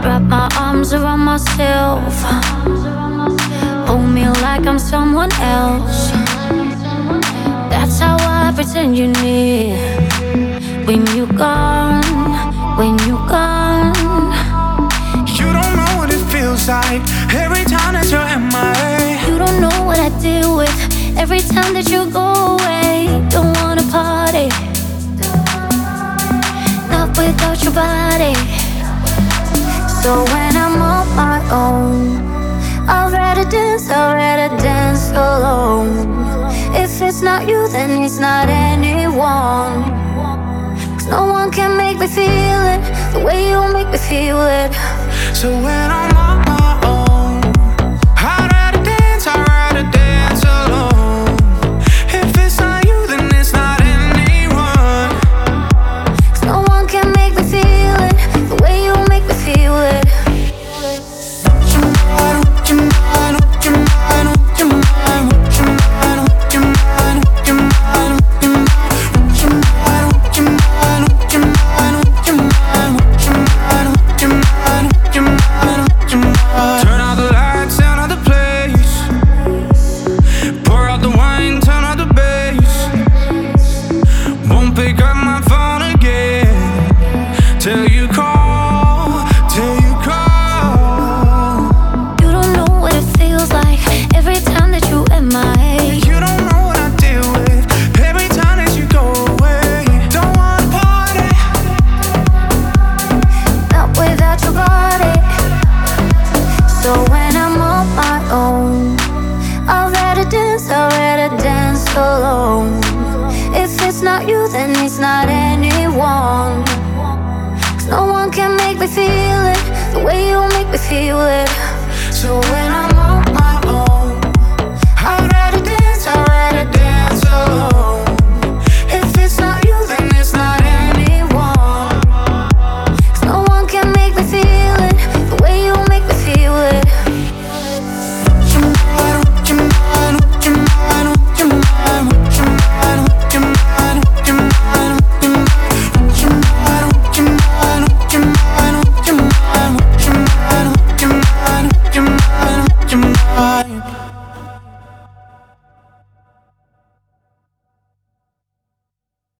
Wrap my arms around myself. Hold me like I'm someone else. That's how I pretend you're near. When you're gone, when you're gone. You don't know what it feels like every time that you're in my way. You don't know what I deal with every time that you go away. Don't wanna party, not without your body. So when I'm on my own, I'd rather dance alone. If it's not you, then it's not anyone. 'Cause no one can make me feel it the way you make me feel it. So when I'm on my own, I'd rather dance alone. If it's not you, then it's not anyone. 'Cause no one can make me feel it the way you make me feel it. Turn out the lights, turn out the place. Pour out the wine, turn out the bass. Won't pick up my phone again till you call, till you call. You don't know what it feels like every time that you in my head. You don't know what I deal with every time that you go away. Don't wanna party, Not without your body. So when I'm on my own, I'd rather dance alone. If it's not you, then it's not anyone. 'Cause no one can make me feel it the way you make me feel it. so when